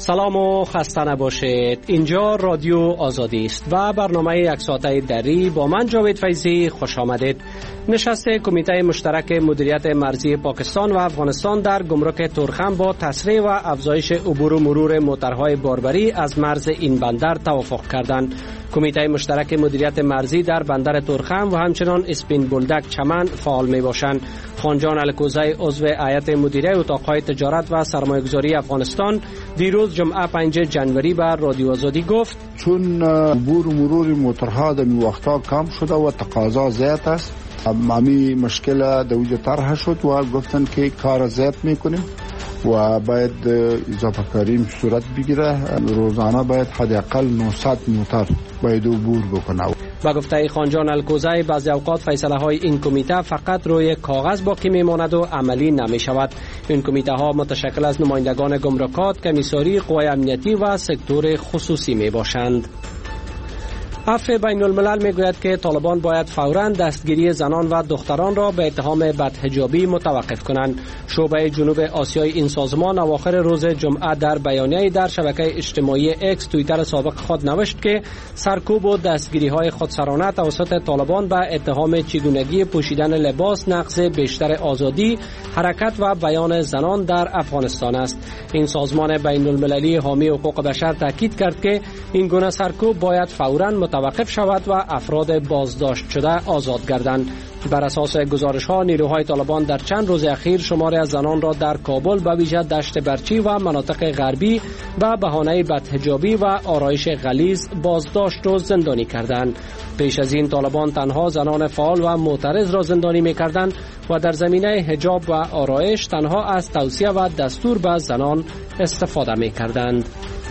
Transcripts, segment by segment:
سلام و خسته نباشید. اینجا رادیو آزادی است و برنامه یک ساعته دری با من جاوید فیضی خوش آمدید. نشست کمیته مشترک مدیریت مرزی پاکستان و افغانستان در گمرک تورخم با تسریع و افزایش عبور و مرور موترهای باربری از مرز این بندر توافق کردند. کمیته مشترک مدیریت مرزی در بندر تورخم و همچنان اسپین بولدک چمن فعال می باشند. خانجان الکوزی عضو هیئت مدیره اتاقهای تجارت و سرمایه‌گذاری افغانستان دیروز جمعه 5 جنوری به رادیو آزادی گفت چون عبور و مرور موترها در این وقتا کم شده و تقاضا زیاد است، امی مشکل در وجود طرح شد و گفتن که کار زیاد میکنیم و باید اضافه کاری صورت بگیره. روزانه باید حداقل 900 موتر باید عبور بکنه. با گفته خانجان الکوزی بعضی اوقات فیصله های این کمیته فقط روی کاغذ باقی میماند و عملی نمی شود. این کمیته ها متشکل از نمایندگان گمرکات، کمیساری، قوای امنیتی و سکتور خصوصی می باشند. عفو بین الملل میگوید که طالبان باید فوراً دستگیری زنان و دختران را به اتهام بدحجابی متوقف کنند. شعبه جنوب آسیای این سازمان اواخر روز جمعه در بیانیه‌ای در شبکه اجتماعی اکس توییتر سابق خود نوشت که سرکوب و دستگیری‌های خودسرانه توسط طالبان به اتهام چگونگی پوشیدن لباس نقض بیشتر آزادی، حرکت و بیان زنان در افغانستان است. این سازمان بین المللی حامی حقوق بشر تاکید کرد که این گونه سرکوب باید فوراً متوقف شود و افراد بازداشت شده آزاد گردند. بر اساس گزارش‌ها نیروهای طالبان در چند روز اخیر شماری از زنان را در کابل به ویژه دشت برچی و مناطق غربی به بهانه بدحجابی و آرایش غلیظ بازداشت و زندانی کردند. پیش از این طالبان تنها زنان فعال و معترض را زندانی می‌کردند و در زمینه حجاب و آرایش تنها از توصیه و دستور به زنان استفاده می‌کردند.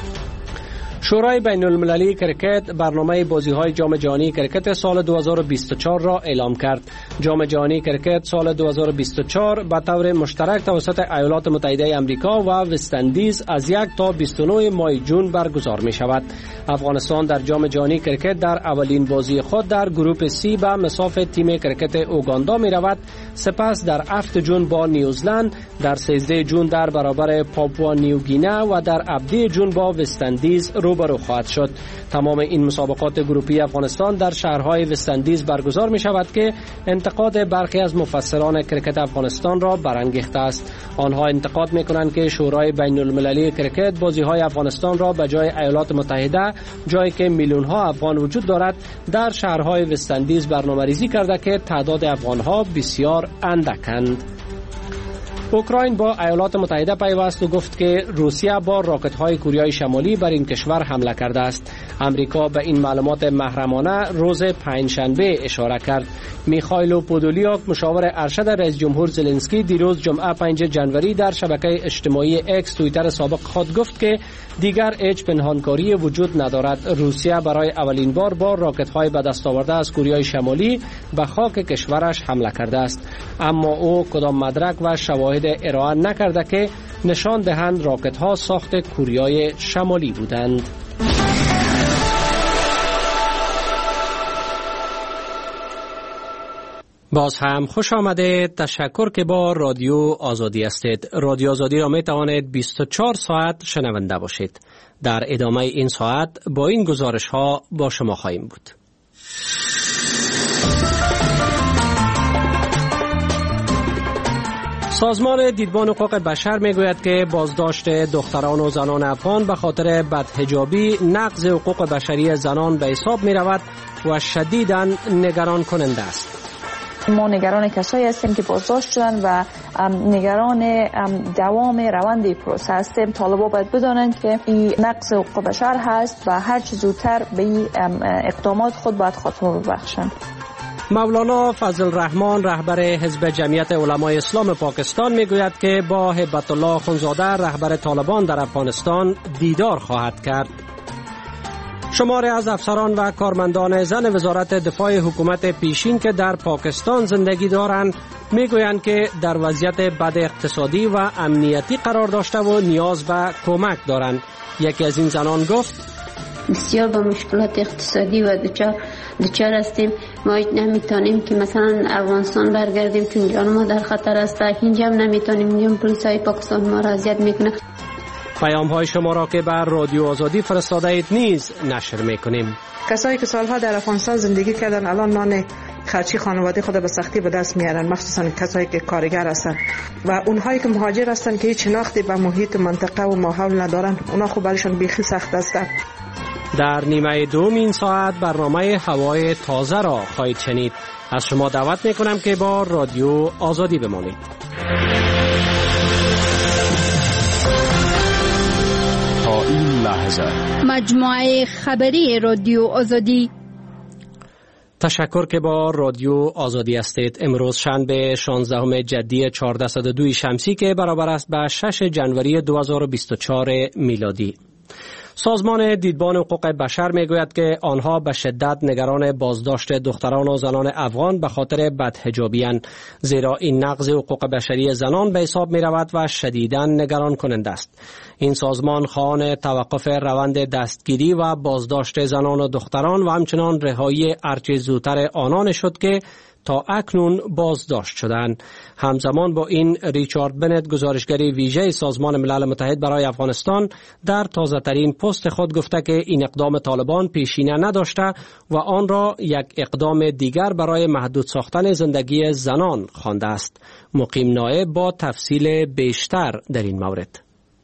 شورای بین المللی کرکت برنامه بازی‌های جام جهانی کرکت سال 2024 را اعلام کرد. جام جهانی کرکت سال 2024 به طور مشترک توسط ایالات متحده آمریکا و وست‌اندیز از 1 تا 29 ماه جون برگزار می شود. افغانستان در جام جهانی کرکت در اولین بازی خود در گروپ سی به مصاف تیم کرکت اوگاندا می رود. سپس در 7 جون با نیوزلند، در 13 جون در برابر پاپوا نیوگینه و در 17 جون با وست‌اندیز روبرو خواهد شد. تمام این مسابقات گروپی افغانستان در شهرهای وست‌اندیز برگزار می شود که انتقاد برخی از مفسران کرکت افغانستان را برانگیخته است. آنها انتقاد می کنند که شورای بین المللی کرکت بازی‌های افغانستان را به جای ایالات متحده، جایی که میلیون‌ها افغان وجود دارد، در شهرهای وست‌اندیز برنامه‌ریزی کرده که تعداد افغان‌ها بسیار اندکند. اوکراین با ایالات متحده پیوست و گفت که روسیه با راکت‌های کوریای شمالی بر این کشور حمله کرده است. امریکا به این معلومات محرمانه روز پنجشنبه اشاره کرد. میخائیل پودولیاک مشاور ارشد رئیس جمهور زلنسکی دیروز جمعه 5 جنوری در شبکه اجتماعی اکس توییتر سابق خود گفت که دیگر هیچ پنهانکاری وجود ندارد. روسیه برای اولین بار با راکت‌های به دست آورده از کوریای شمالی به خاک کشورش حمله کرده است، اما او کدام مدرک و شواهد ارائه نکرده که نشان دهند راکت‌ها ساخت کوریای شمالی بودند. باز هم خوش آمدید. تشکر که با رادیو آزادی هستید. رادیو آزادی را می توانید 24 ساعت شنونده باشید. در ادامه این ساعت با این گزارش ها با شما خواهیم بود. سازمان دیدبان حقوق بشر میگوید که بازداشت دختران و زنان افغان به خاطر بدحجابی نقض حقوق بشری زنان به حساب می رود و شدیداً نگران کننده است. ما نگران کسایی هستیم که بازداشت شدن و نگران دوام روند پروسه هستیم. طالبان باید بدانند که این نقض حقوق بشر هست و هر چه زودتر به این اقدامات خود باید خاتمه ببخشند. مولانا فضل الرحمن رهبر حزب جمعیت علمای اسلام پاکستان میگوید که با هیبت الله خونزاده رهبر طالبان در افغانستان دیدار خواهد کرد. شماری از افسران و کارمندان زن وزارت دفاع حکومت پیشین که در پاکستان زندگی دارند میگویند که در وضعیت بد اقتصادی و امنیتی قرار داشته و نیاز به کمک دارند. یکی از این زنان گفت: بسیار با مشکلات اقتصادی و دچار هستیم. ما نمیتونیم که مثلا افغانستان برگردیم چون جان ما در خطر است. اینجا هم نمیتونیم. اینجا پلیسای پاکستان ما را اذیت میکنه. پیام های شما را که بر رادیو آزادی فرستاده اید نیز نشر میکنیم. کسایی که سالها در افغانستان زندگی کردن الان نان خرچی خانواده خود به سختی به دست میارن، مخصوصا کسایی که کارگر هستن و اونهایی که مهاجر هستن که هیچ شناختی به محیط منطقه و ماحول ندارن، اونا خب برایشون بیخی سخت است. در نیمه دوم این ساعت برنامه هوای تازه را خواهید شنید. از شما دعوت میکنم که با رادیو آزادی بمانید. تا این لحظه مجموعه خبری رادیو آزادی. تشکر که با رادیو آزادی هستید. امروز شنبه 16 جدی 1402 شمسی که برابر است به 6 جنوری 2024 میلادی. سازمان دیدبان حقوق بشر میگوید که آنها به شدت نگران بازداشت دختران و زنان افغان به خاطر بدحجابی‌اند، زیرا این نقض حقوق بشری زنان به حساب می رود و شدیداً نگران کننده است. این سازمان خواهان توقف روند دستگیری و بازداشت زنان و دختران و همچنان رهایی هرچه زودتر آنان شد که تا اکنون بازداشت شدند. همزمان با این ریچارد بنت، گزارشگر ویژه سازمان ملل متحد برای افغانستان، در تازه ترین پست خود گفته که این اقدام طالبان پیشینه نداشته و آن را یک اقدام دیگر برای محدود ساختن زندگی زنان خوانده است. مقیم نایب با تفصیل بیشتر در این مورد.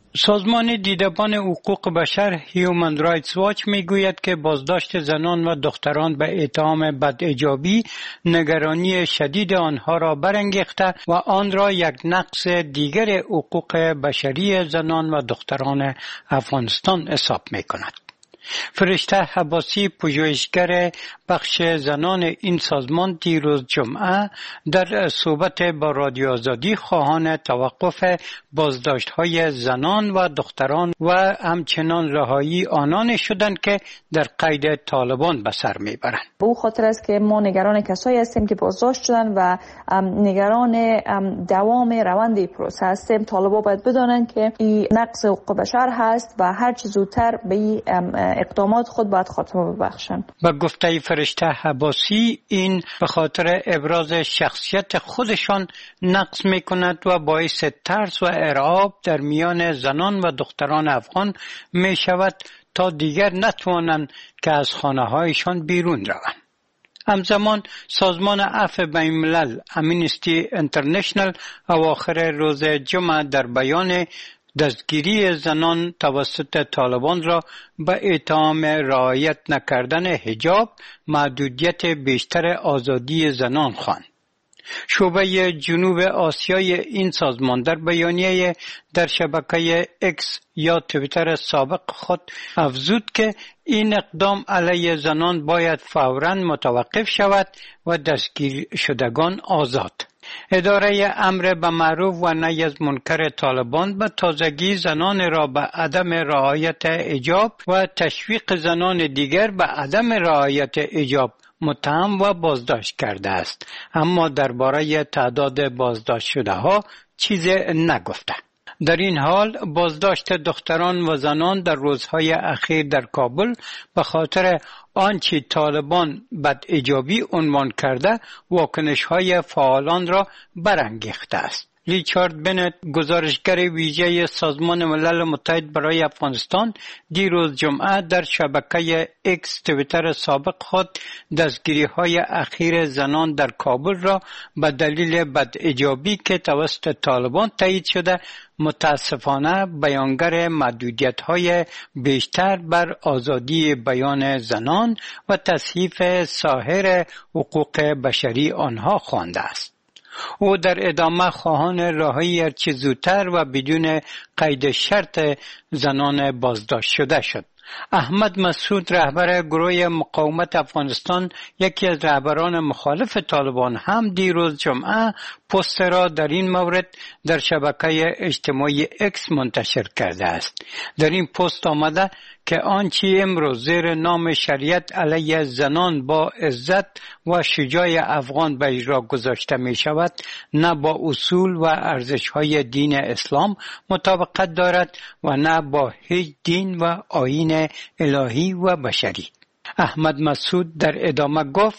سازمان دیدبان حقوق بشر هیومن رایتس واچ میگوید که بازداشت زنان و دختران به اتهام بدحجابی نگرانی شدید آنها را برانگیخته و آن را یک نقض دیگر حقوق بشری زنان و دختران افغانستان حساب میکند. فرشته حباسی، پژوهشگر بخش زنان این سازمان، دیروز جمعه در صحبت با رادیو آزادی خواهان توقف بازداشت‌های زنان و دختران و همچنان رهایی آنان شدند که در قید طالبان به سر میبرند. به او خاطر است که ما نگران کسایی هستیم که بازداشت شدن و نگران دوام روند پروسه هستیم. طالبان باید بدانند که این نقض حقوق بشر هست و هر چه زودتر به این اقدامات خود باید خاتمه ببخشند. با گفته فرشته حباسی، این به خاطر ابراز شخصیت خودشان نقض میکند و باعث ترس و ارعاب در میان زنان و دختران افغان می شود تا دیگر نتوانند که از خانه هایشان بیرون روند. همزمان سازمان عفو بین الملل امنستی انترنشنل اواخر روز جمعه در بیان دستگیری زنان توسط طالبان را به اتهام رعایت نکردن حجاب محدودیت بیشتر آزادی زنان خواند. شعبه جنوب آسیای این سازمان در بیانیه در شبکه اکس یا توییتر سابق خود افزود که این اقدام علیه زنان باید فوراً متوقف شود و دستگیر شدگان آزاد. اداره امر به معروف و نهی از منکر طالبان به تازگی زنان را به عدم رعایت حجاب و تشویق زنان دیگر به عدم رعایت حجاب متهم و بازداشت کرده است، اما درباره تعداد بازداشت شده ها چیزی نگفته. در این حال بازداشت دختران و زنان در روزهای اخیر در کابل به خاطر آنچه طالبان بدحجابی عنوان کرده واکنش‌های فعالان را برانگیخته است. ریچارد بنت، گزارشگر ویژه سازمان ملل متحد برای افغانستان، دیروز جمعه در شبکه اکس توییتر سابق خود دستگیری‌های اخیر زنان در کابل را به دلیل بدحجابی که توسط طالبان تایید شده متاسفانه بیانگر محدودیت‌های بیشتر بر آزادی بیان زنان و تصحیف سایر حقوق بشری آنها خوانده است. او در ادامه خواهان رهایی هرچه زودتر و بدون قید شرط زنان بازداشت شده شد. احمد مسعود، رهبر گروه مقاومت افغانستان، یکی از رهبران مخالف طالبان، هم دیروز جمعه پست را در این مورد در شبکه اجتماعی اکس منتشر کرده است. در این پست آمده که آنچه امروز زیر نام شریعت علیه زنان با عزت و شجاع افغان به اجرا گذاشته می شود نه با اصول و ارزش‌های دین اسلام مطابقت دارد و نه با هیچ دین و آیین الهی و بشری. احمد مسعود در ادامه گفت: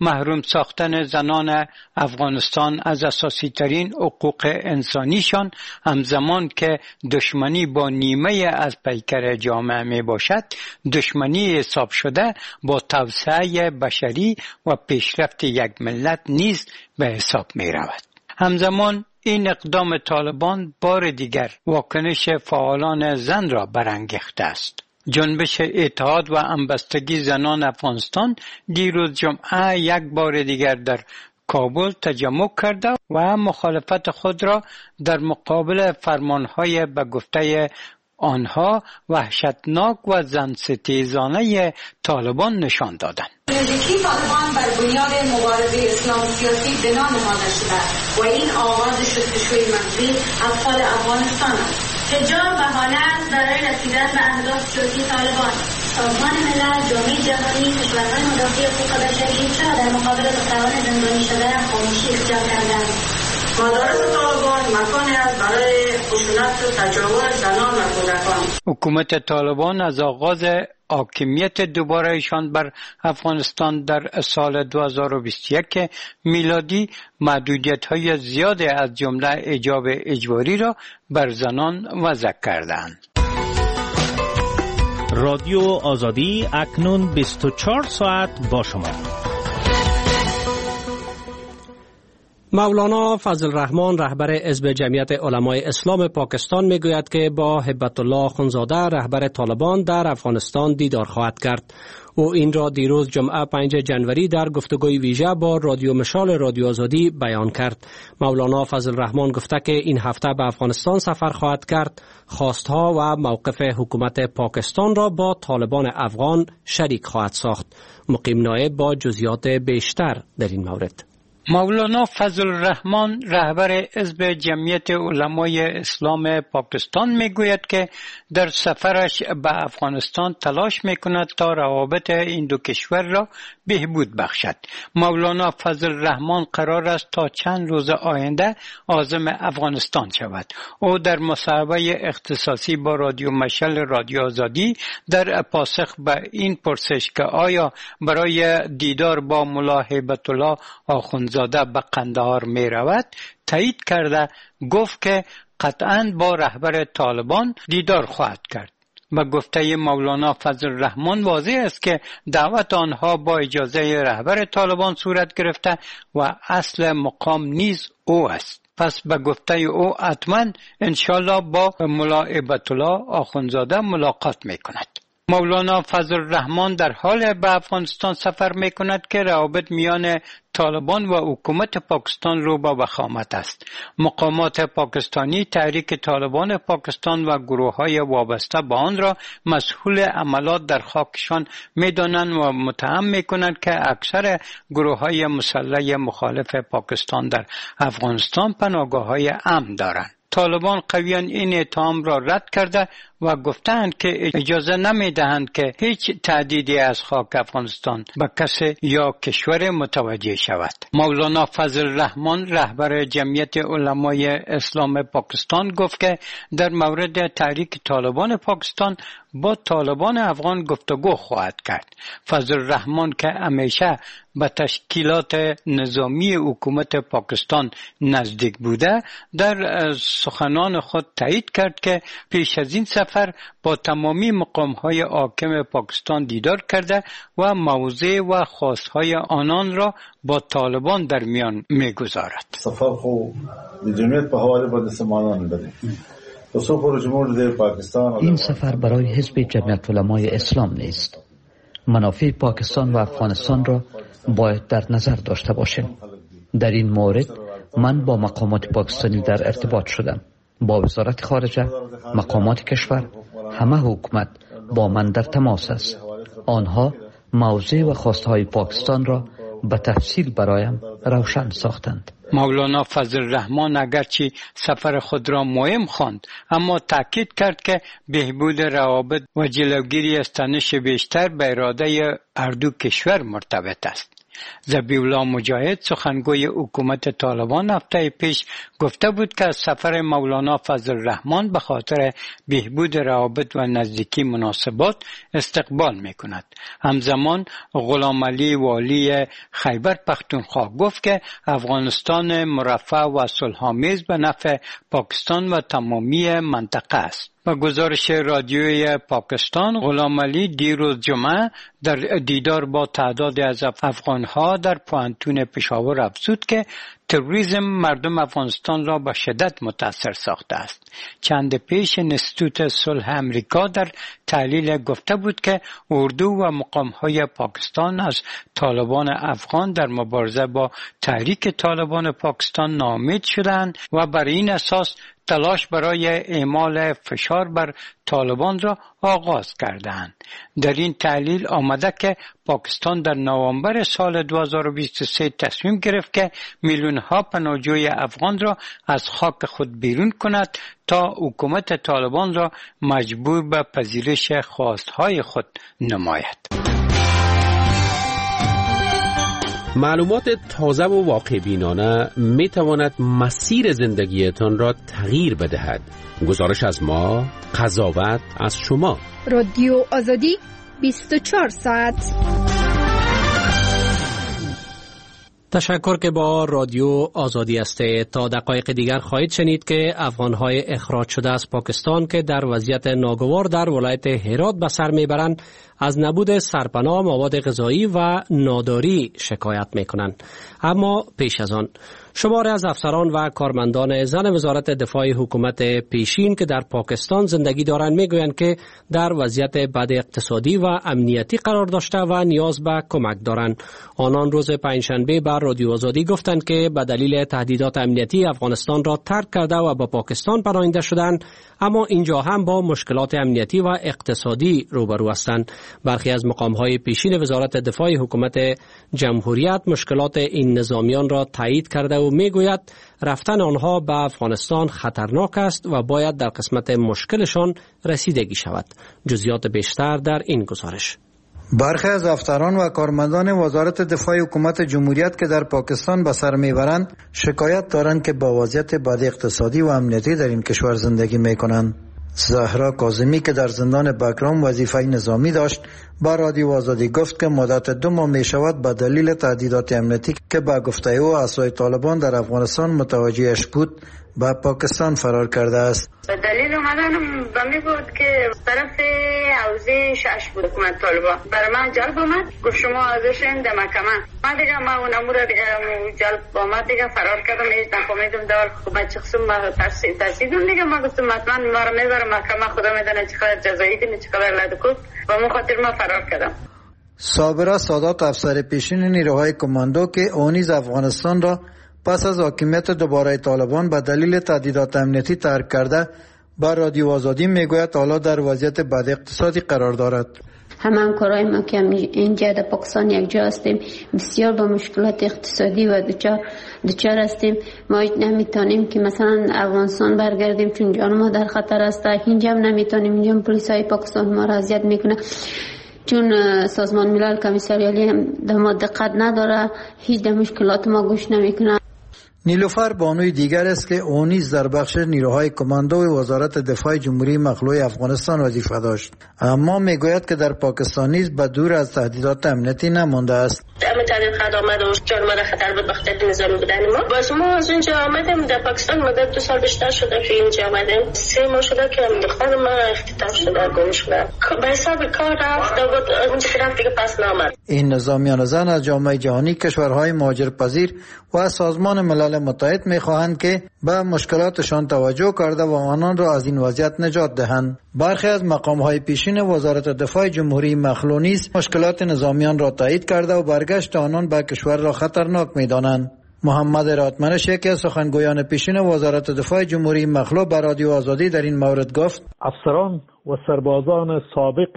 محروم ساختن زنان افغانستان از اساسی ترین حقوق انسانیشان همزمان که دشمنی با نیمه از پیکر جامعه می باشد، دشمنی حساب شده با توسعه بشری و پیشرفت یک ملت نیز به حساب می رود. همزمان این اقدام طالبان بار دیگر واکنش فعالان زن را برانگیخته است. جنبش اتحاد و همبستگی زنان افغانستان دیروز جمعه یک بار دیگر در کابل تجمع کرده و مخالفت خود را در مقابل فرمانهای به گفته آنها وحشتناک و زنستیزانه طالبان نشان دادند. نزدیکی طالبان بر بنیاد مبارزه اسلام سیاسی بنا نهاده شده و این آغاز شستشوی مغزی اطفال افغانستان است. حجاب بهانه است برای رسیدن به اهداف سیاسی طالبان. سازمان ملل، جامعه جهانی، کشورهای مدافع حقوق بشری چرا در مقابل دختران زندانی شده خاموشی اختیار کردند؟ مدارس طالبان مکانی است برای خشونت و تجاوز زنان و کودکان. حکومت طالبان از آغاز حاکمیت دوبارهشان بر افغانستان در سال 2021 میلادی محدودیت‌های زیاد از جمله حجاب اجباری را بر زنان وضع کردند. رادیو آزادی اکنون 24 ساعت با شما. مولانا فضل الرحمن رهبر حزب جمعیت علمای اسلام پاکستان میگوید که با هبت الله اخوندزاده رهبر طالبان در افغانستان دیدار خواهد کرد. او این را دیروز جمعه 5 جنوری در گفتگوی ویژه با رادیو مشال رادیو آزادی بیان کرد. مولانا فضل الرحمن گفته که این هفته به افغانستان سفر خواهد کرد. خواستها و موقف حکومت پاکستان را با طالبان افغان شریک خواهد ساخت. مقیم نایب با جزئیات بیشتر در این مورد. مولانا فضل الرحمن رهبر حزب جمعیت علمای اسلام پاکستان میگوید که در سفرش به افغانستان تلاش میکند تا روابط این دو کشور را بهبود بخشد. مولانا فضل الرحمن قرار است تا چند روز آینده عازم افغانستان شود. او در مصاحبه اختصاصی با رادیو مشعل رادیو آزادی در پاسخ به این پرسش که آیا برای دیدار با ملا هیبت الله آخوندزاده به قندهار می رود تایید کرده گفت که قطعاً با رهبر طالبان دیدار خواهد کرد. به گفته مولانا فضل الرحمن واضح است که دعوت آنها با اجازه رهبر طالبان صورت گرفته و اصل مقام نیز او است. پس به گفته او حتما انشالله با ملا هیبت الله آخوندزاده ملاقات می کند. مولانا فضل الرحمن در حال به افغانستان سفر می کند که روابط میان طالبان و حکومت پاکستان رو با وخامت است. مقامات پاکستانی تحریک طالبان پاکستان و گروه‌های وابسته به آن را مسئول عملات در خاکشان می‌دانند و متهم می‌کنند که اکثر گروه‌های مسلح مخالف پاکستان در افغانستان پناهگاه‌های امن دارند. طالبان قویان این اتهام را رد کرده و گفتند که اجازه نمیدهند که هیچ تهدیدی از خاک افغانستان به کسی یا کشور متوجه شود. مولانا فضل الرحمن رهبر جمعیت علمای اسلام پاکستان گفت که در مورد تحریک طالبان پاکستان با طالبان افغان گفتگو خواهد کرد. فضل الرحمن که همیشه به تشکیلات نظامی حکومت پاکستان نزدیک بوده در سخنان خود تایید کرد که پیش از این سفر با تمامی مقام‌های حاکم پاکستان دیدار کرده و موضع و خواستهای آنان را با طالبان در میان می‌گذارد. سفر خو جمعیت په حواله باندې سمانان بده. این سفر برای حزب جمعیت علمای اسلام نیست. منافع پاکستان و افغانستان را باید در نظر داشته باشیم. در این مورد من با مقامات پاکستانی در ارتباط شدم. با وزارت خارجه، مقامات کشور، همه حکومت با من در تماس است. آنها موضوع و خواستهای پاکستان را به تفصیل برایم روشن ساختند. مولانا فضل الرحمن اگرچه سفر خود را مهم خواند اما تاکید کرد که بهبود روابط و جلوگیری از تنش بیشتر به اراده هر دو کشور مرتبط است. ذبیح‌الله مجاهد سخنگوی حکومت طالبان هفته پیش گفته بود که سفر مولانا فضل الرحمن به خاطر بهبود روابط و نزدیکی مناسبات استقبال میکند. همزمان غلام علی والی خیبر پختونخوا گفت که افغانستان مرفه و صلح‌آمیز به نفع پاکستان و تمامی منطقه است. با گزارش رادیوی پاکستان، غلام علی دیروز جمعه در دیدار با تعدادی از افغانها در پوهنتون پشاور افزود که تروریسم مردم افغانستان را به شدت متاثر ساخته است. چند پیش انستیتوت صلح امریکا در تحلیل گفته بود که اردو و مقام‌های پاکستان از طالبان افغان در مبارزه با تحریک طالبان پاکستان ناامید شدند و بر این اساس تلاش برای اعمال فشار بر طالبان را آغاز کردند. در این تحلیل آمده که پاکستان در نوامبر سال 2023 تصمیم گرفت که میلیون‌ها پناهجوی افغان را از خاک خود بیرون کند تا حکومت طالبان را مجبور به پذیرش خواستهای خود نماید. معلومات تازه و واقع بینانه می تواند مسیر زندگیتان را تغییر بدهد. گزارش از ما، قضاوت از شما. رادیو آزادی 24 ساعت. تشکر که با رادیو آزادی هستید. تا دقایق دیگر خواهید شنید که افغانهای اخراج شده از پاکستان که در وضعیت ناگوار در ولایت هرات به سر میبرند از نبود سرپناه، مواد غذایی و ناداری شکایت میکنند. اما پیش از آن شماری از افسران و کارمندان زن وزارت دفاع حکومت پیشین که در پاکستان زندگی دارند میگویند که در وضعیت بد اقتصادی و امنیتی قرار داشته و نیاز به کمک دارند. آنان روز پنجشنبه بر رادیو آزادی گفتند که به دلیل تهدیدات امنیتی افغانستان را ترک کرده و به پاکستان پناهنده شدند، اما اینجا هم با مشکلات امنیتی و اقتصادی روبرو هستند. برخی از مقام‌های پیشین وزارت دفاع حکومت جمهوریت مشکلات این نظامیان را تایید کرده و میگوید رفتن آنها به افغانستان خطرناک است و باید در قسمت مشکلشان رسیدگی شود. جزئیات بیشتر در این گزارش. برخی از افسران و کارمندان وزارت دفاع حکومت جمهوریت که در پاکستان به سر میبرند شکایت دارند که با وضعیت بد اقتصادی و امنیتی در این کشور زندگی میکنند. زهرا کاظمی که در زندان بگرام وظیفه نظامی داشت با رادیو آزادی گفت که مدت 2 ماه می شود به دلیل تهدیدات امنیتی که به گفته او اعضای طالبان در افغانستان متوجهش بود به پاکستان فرار کرده است. دلیل اومدنم به می بود که طرف حوزه 6 بود حکومت طالبان برای من جلب آمد، گفت شما حاضرشین در محکمه. من دیگه ما اون امور جلب آمد دیگه فرار کردم، هیچ نفهمیدم دال حکومت چه قسم ما ترسیدم دیگه. ما گفتم حتما ما رو میبرم محکمه، خدا میدونه چقدر جزایی کنه چقدر لدکوب و من خاطر ما فرار کردم. صابره سادات افسر پیشین نیروهای کماندو که اونیز افغانستان را پس از حاکمیت دوباره طالبان به دلیل تهدیدات امنیتی ترک کرده با رادیو آزادی میگوید حالا در وضعیت بد اقتصادی قرار دارد. همکارای ما که اینجا در پاکستان یک جا هستیم بسیار با مشکلات اقتصادی و دچار هستیم. ما نمیتونیم که مثلا افغانستان برگردیم چون جان ما در خطر است. اینجا هم نمیتونیم، اینجا پلیسای پاکستان ما را اذیت میکنه چون سازمان ملل کمیسریالی هم در ما دقت نداره، هیچ در مشکلات ما گوش نمیکنه. نیلوفر بانوی دیگر است که او نیز در بخش نیروهای کماندو وزارت دفاع جمهوری مخلوع افغانستان وظیفه داشت، اما میگوید که در پاکستان نیز به دور از تهدیدات امنیتی نمانده است. اما تهدید خود آمد و جان ما در خطر بود بخاطر نظامی بودن ما. باز ما از اونجا آمدیم در پاکستان مدت 2 سال بیشتر شده که اینجا آمدیم. 3 ماه شده که دختر ما اختطاف شده، گم شده. به حساب کار رفت و اونجا رفت دیگه پس نامد. این نظامیان زن از جامعه جهانی، کشورهای مهاجرپذیر و از سازمان ملل متحد میخواهند که به مشکلاتشان توجه کرده و آنان را از این وضعیت نجات دهند. برخی از مقام‌های پیشین وزارت دفاع جمهوری مخلوع نیز مشکلات نظامیان را تایید کرده و برگشت آنان به کشور را خطرناک می‌دانند. محمد راتمنش یکی از سخنگویان پیشین وزارت دفاع جمهوری مخلوع به رادیو آزادی در این مورد گفت: افسران و سربازان سابق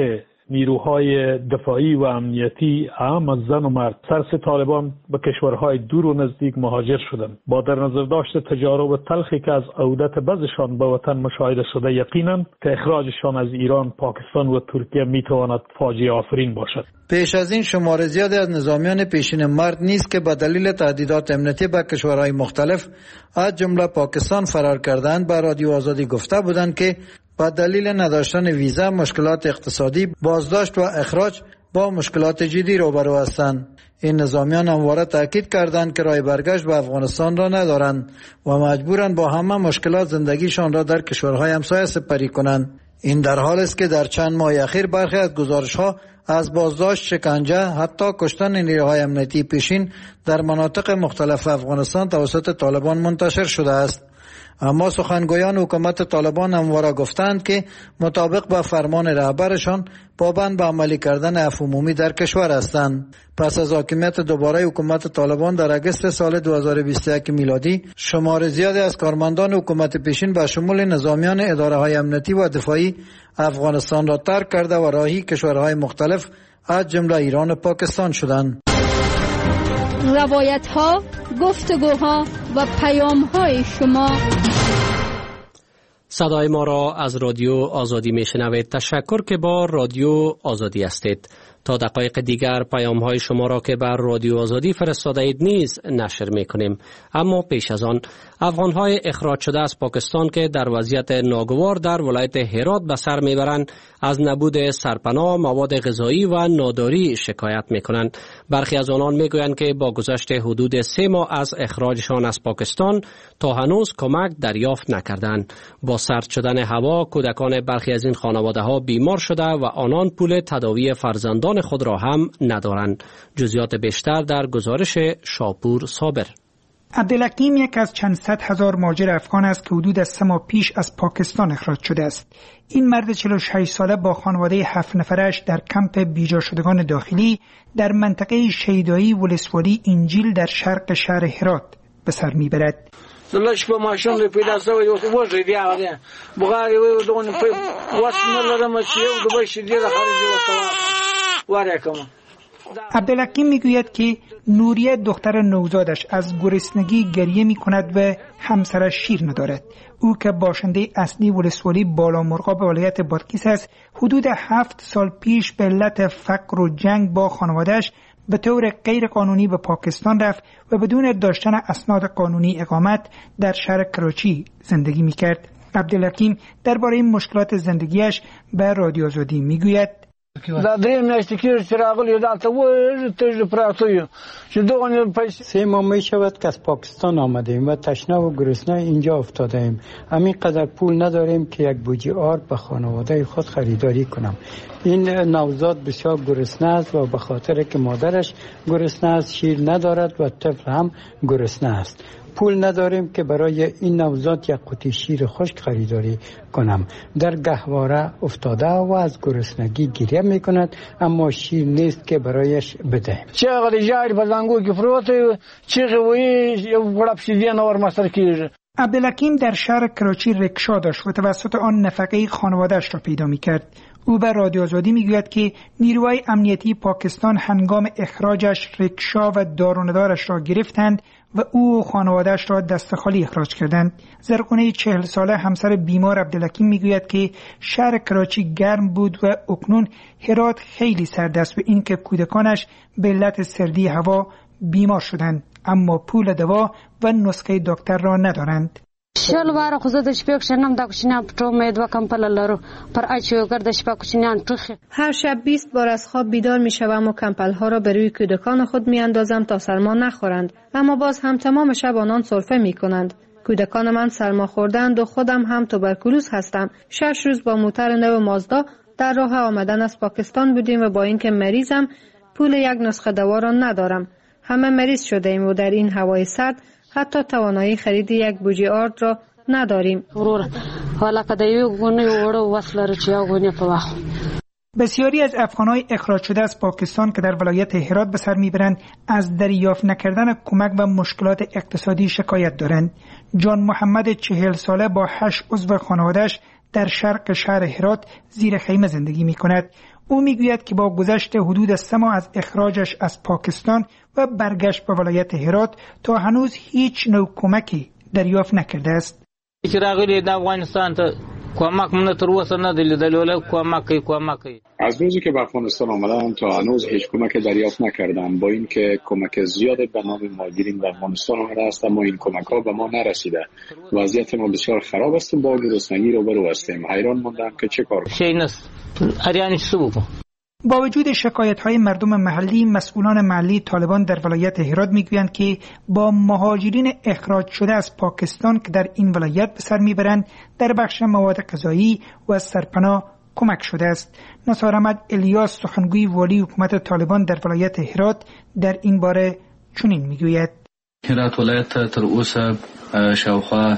نیروهای دفاعی و امنیتی عام از زن و مرد ترس طالبان به کشورهای دور و نزدیک مهاجر شدند. با در نظر داشت تجارب تلخی که از عودت بعضشان به وطن مشاهده شده، یقینا که اخراجشان از ایران، پاکستان و ترکیه میتواند فاجعه آفرین باشد. پیش از این شمار زیادی از نظامیان پیشین مرد نیست که به دلیل تهدیدات امنیتی به کشورهای مختلف از جمله پاکستان فرار کردند به رادیو آزادی گفته بودند که با دلیل نداشتن ویزا، مشکلات اقتصادی، بازداشت و اخراج با مشکلات جدی روبرو هستند. این نظامیان همواره تاکید کردند که راه برگشت به افغانستان را ندارند و مجبورند با همه مشکلات زندگیشان را در کشورهای همسایه سپری کنند. این در حالی است که در چند ماه اخیر برخی از گزارش‌ها از بازداشت، شکنجه، حتی کشتن نیروهای امنیتی پیشین در مناطق مختلف افغانستان توسط طالبان منتشر شده است. اما سخنگویان حکومت طالبان همواره گفتند که مطابق با فرمان رهبرشان پابند به عملی کردن عفو عمومی در کشور هستند. پس از حاکمیت دوباره حکومت طالبان در اگست سال 2021 میلادی، شمار زیادی از کارمندان حکومت پیشین به شمول نظامیان اداره‌های امنیتی و دفاعی افغانستان را ترک کرده و راهی کشورهای مختلف از جمله ایران و پاکستان شدند. روایت‌ها، گفتگوها و پیام‌های شما. صدای ما را از رادیو آزادی میشنوید. تشکر که با رادیو آزادی هستید. تا دقایق دیگر پیام‌های شما را که بر رادیو آزادی فرستاده اید نیز نشر می‌کنیم. اما پیش از آن، افغان‌های اخراج شده از پاکستان که در وضعیت ناگوار در ولایت هرات به سر میبرند، از نبود سرپناه، مواد غذایی و ناداری شکایت می‌کنند. برخی از آنان میگویند که با گذشت حدود 3 ماه از اخراجشان از پاکستان تا هنوز کمک دریافت نکردند. با سرد شدن هوا، کودکان برخی از این خانواده‌ها بیمار شده و آنان پول تداوی فرزندان خود را هم ندارند. جزئیات بیشتر در گزارش شاپور صابر. عبدالحکیم یک از چند صد هزار مهاجر افغان است که حدود از 3 ماه پیش از پاکستان اخراج شده است. این مرد 46 ساله با خانواده 7 نفرش در کمپ بیجا شدگان داخلی در منطقه شیدایی ولسوالی انجیل در شرق شهر هرات به سر میبرد. دلش په ماشوم له پیدا سوی او وژه دی هغه بغاری و دون په واسنه لرم چې یو د بشي دی خارجي واره کوم. عبدالحکیم میگوید که نوریه دختر نوزادش از گرسنگی گریه میکند و همسرش شیر ندارد. او که باشنده اصلی ولسوالی بالا مرغاب ولایت بادغیس است، حدود 7 سال پیش به علت فقر و جنگ با خانواده‌اش به طور غیر قانونی به پاکستان رفت و بدون داشتن اسناد قانونی اقامت در شهر کراچی زندگی میکرد. عبدالحکیم درباره مشکلات زندگیش به رادیو آزادی میگوید: دا درې میاشتې کېږي چې راغلی دلته تږي پراته یو چې دغه پیسې 3 ماه میشود که از پاکستان آمدیم و تشنه و گرسنه اینجا افتاده ایم. همینقدر پول نداریم که یک بوجی آرد به خانواده خود خریداری کنم. این نوزاد بسیار گرسنه است و به خاطر که مادرش گرسنه است شیر ندارد و طفل هم گرسنه است. پول نداریم که برای این نوزاد یک قوطی شیر خشک خریداری کنم. در گهواره افتاده و از گرسنگی گریه میکند، اما شیر نیست که برایش بدهیم. چغه جاری په زنګو کې پروت چغه وی یو غړپ شیدی نور مستر کیږي. عبدالحکیم در شهر کراچی رکشا داشت و توسط آن نفقه خانواده‌اش را پیدا میکرد. او به رادیو آزادی میگوید که نیروهای امنیتی پاکستان هنگام اخراجش رکشا و دارندارش را گرفتند و او و خانواده‌اش را دست خالی اخراج کردند. زرقونه 40 ساله همسر بیمار عبدالحکیم میگوید که شهر کراچی گرم بود و اکنون هرات خیلی سرد است و اینکه کودکانش به علت سردی هوا بیمار شدند، اما پول دوا و نسخه دکتر را ندارند. شل واره خو زه د شپې کښېنم دا کوچنیان په ټول مې 2 کمپله لرو پر اچو ګرد شپه کوچنیان ټوخي. هر شب 20 بار از خواب بیدار میشوم و کمپل‌ها را به روی کودکان خود میاندازم تا سرما نخورند، اما باز هم تمام شب آنان سرفه میکنند. کودکان من سرما خوردند و خودم هم توبرکولوز هستم. 6 روز با موتر نو مازدا در راه آمدن از پاکستان بودیم و با اینکه مریضم پول یک نسخه دوا را ندارم. همه مریض شده ایم و در این هوای سرد حتی توانایی خرید یک بوجی آرد را نداریم. بسیاری از افغان‌های اخراج شده از پاکستان که در ولایت هرات به سر میبرند از دریافت نکردن کمک و مشکلات اقتصادی شکایت دارند. جان محمد 40 ساله با 8 عضو خانواده‌اش در شرق شهر هرات زیر خیمه زندگی می‌کند. او میگوید که با گذشت حدود 3 ماه از اخراجش از پاکستان و برگشت به ولایت هرات تا هنوز هیچ نوع کمکی دریافت نکرده است. از روزی که به افغانستان آمدم تا هنوز هیچ کمک دریافت نکردم، با اینکه کمک زیاد به نام مهاجرین به افغانستان آمده است اما این کمک ها به ما نرسیده. وضعیت ما بسیار خراب است و با گرسنگی روبرو هستیم. حیران ماندم که چه کار کنم. با وجود شکایت‌های مردم محلی، مسئولان محلی طالبان در ولایت هرات میگویند که با مهاجرین اخراج شده از پاکستان که در این ولایت به سر میبرند در بخش مواد غذایی و سرپناه کمک شده است. نصار احمد الیاس، سخنگوی والی حکومت طالبان در ولایت هرات، در این باره چنین میگوید: هرات ولایت تر اوسه شاوخوا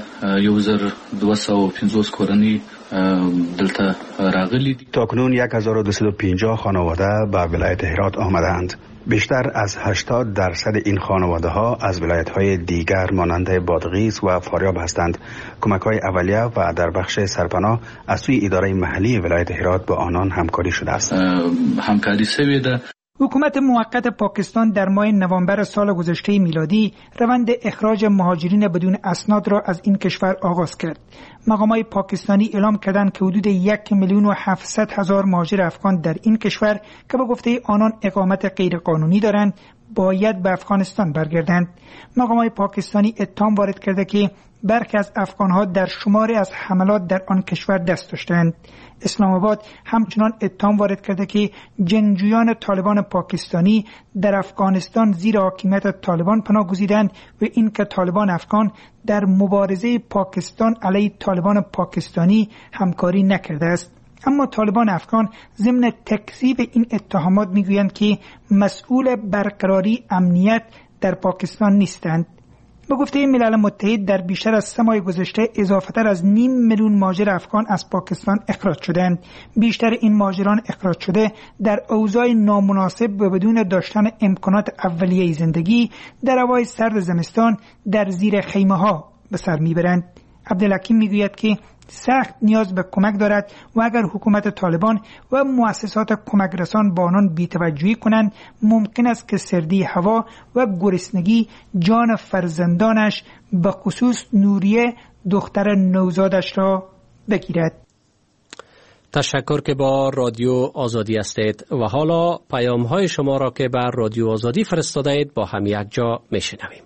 1250 کورنۍ دلته راغلي دي. تاکنون 1250 خانواده به ولایت هرات آمدند. بیشتر از 80% این خانواده ها از ولایت های دیگر مانند بادغیس و فاریاب هستند. کمک های اولیه و در بخش سرپناه از سوی اداره محلی ولایت هرات با آنان همکاری شده است. همکاری سوی ده. حکومت موقت پاکستان در ماه نوامبر سال گذشته میلادی روند اخراج مهاجرین بدون اسناد را از این کشور آغاز کرد. مقامات پاکستانی اعلام کردند که حدود 1,700,000 مهاجر افغان در این کشور که به گفته آنان اقامت غیرقانونی دارند باید به افغانستان برگردند. مقامات پاکستانی اتهام وارد کرده که برخی از افغانها در شماری از حملات در آن کشور دست داشتند. اسلام آباد همچنان اتهام وارد کرده که جنگجویان طالبان پاکستانی در افغانستان زیر حاکمیت طالبان پناه گزیدند و اینکه طالبان افغان در مبارزه پاکستان علیه طالبان پاکستانی همکاری نکرده است. اما طالبان افغان ضمن تکذیب این اتهامات میگویند که مسئول برقراری امنیت در پاکستان نیستند. به گفته ملل متحد در بیشتر از 3 ماه گذشته اضافه‌تر از 500,000 مهاجر افغان از پاکستان اخراج شدند. بیشتر این مهاجران اخراج شده در اوضاع نامناسب و بدون داشتن امکانات اولیه زندگی در هوای سرد زمستان در زیر خیمه‌ها به سر میبرند. عبدالحکیم میگوید که سخت نیاز به کمک دارد و اگر حکومت طالبان و مؤسسات کمک رسان با آنان بی‌توجهی کنند ممکن است که سردی هوا و گرسنگی جان فرزندانش به خصوص نوریه دختر نوزادش را بگیرد. تشکر که با رادیو آزادی هستید و حالا پیام های شما را که بر رادیو آزادی فرستاده اید با هم یک جا میشنویم.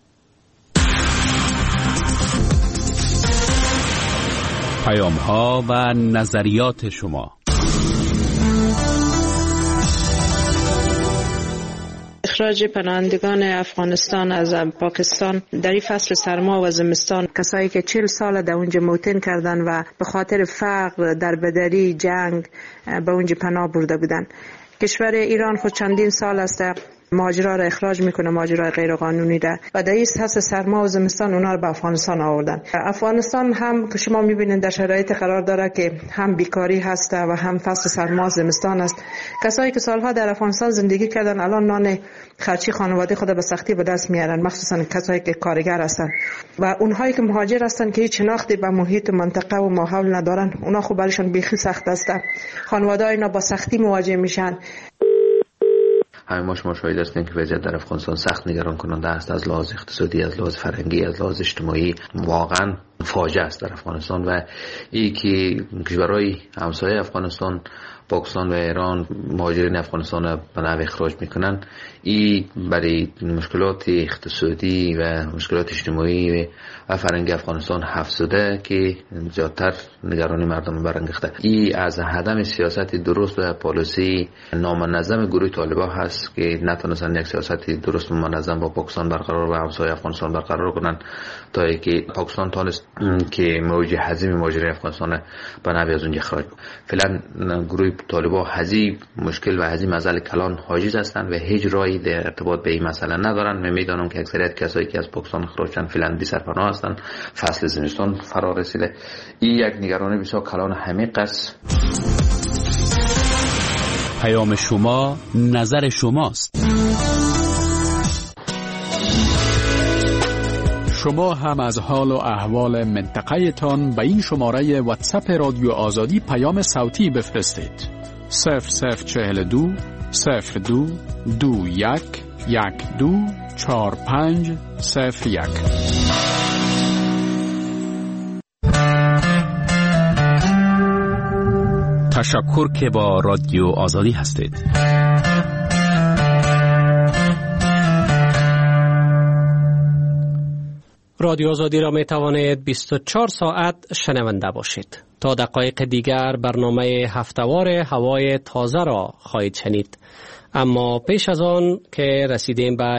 پیام ها و نظریات شما. اخراج پناهندگان افغانستان از پاکستان در این فصل سرما و زمستان، کسایی که 40 سال در اونجا موطن کردن و به خاطر فقر، دربدری، جنگ به اونجا پناه برده بودن. کشور ایران خود چندین سال است مهاجرا را اخراج میکنه، مهاجرای غیر قانونی را، و در این فصل سرما و زمستان اونا رو به افغانستان آوردن. افغانستان هم که شما میبینید در شرایط قرار داره که هم بیکاری هست و هم فصل سرما و زمستان است. کسایی که سالها در افغانستان زندگی کردن الان نان خرچی خانواده خود به سختی به دست میارن، مخصوصا کسایی که کارگر هستن و اونهایی که مهاجر هستن که هیچ شناختی به محیط منطقه و ماحول ندارن، اونا خب برایشون بیخی سخت است. خانواده اینا با سختی مواجه میشن. همه شما شاهد هستین که وضعیت در افغانستان سخت نگران کننده است، از لحاظ اقتصادی، از لحاظ فرهنگی، از لحاظ اجتماعی واقعا فاجعه است در افغانستان. و این که کشورهای همسایه افغانستان، پاکستان و ایران مهاجرین افغانستان را به نحو اخراج میکنن، این برای مشکلات اقتصادی و مشکلات اجتماعی و فرهنگی افغانستان افزوده که زیادتر نگرانی مردم برانگیخته. این از عدم سیاست درست و پالیسی نامنظم گروه طالبان هست که نتونستن یک سیاست درست و منظم با پاکستان برقرار و همسایه افغانستان برقرار کنن تا اینکه پاکستان تونست که موج حزیم مهاجرین افغانستان به نحو از اونجا اخراج. فعلا گروه طالبان هزی مشکل و هزی مسئله کلان حاجز هستند و هیچ راهی در ارتباط به این مسئله ندارن. من میدانم که اکثریت کسایی که از پاکستان اخراج شدن فعلا بی سرپناه هستند. فصل زمستان فرا رسیده. این یک نگرانی بسیار کلان عمیق است. پیام شما نظر شماست. شما هم از حال و احوال منطقه تان به این شماره واتساپ رادیو آزادی پیام صوتی بفرستید. 0042 02 21 12 45 01. تشکر که با رادیو آزادی هستید. رادیو آزادی را می توانید 24 ساعت شنونده باشید. تا دقایق دیگر برنامه هفتهوار هوای تازه را خواهید شنید. اما پیش از آن که رسیدیم به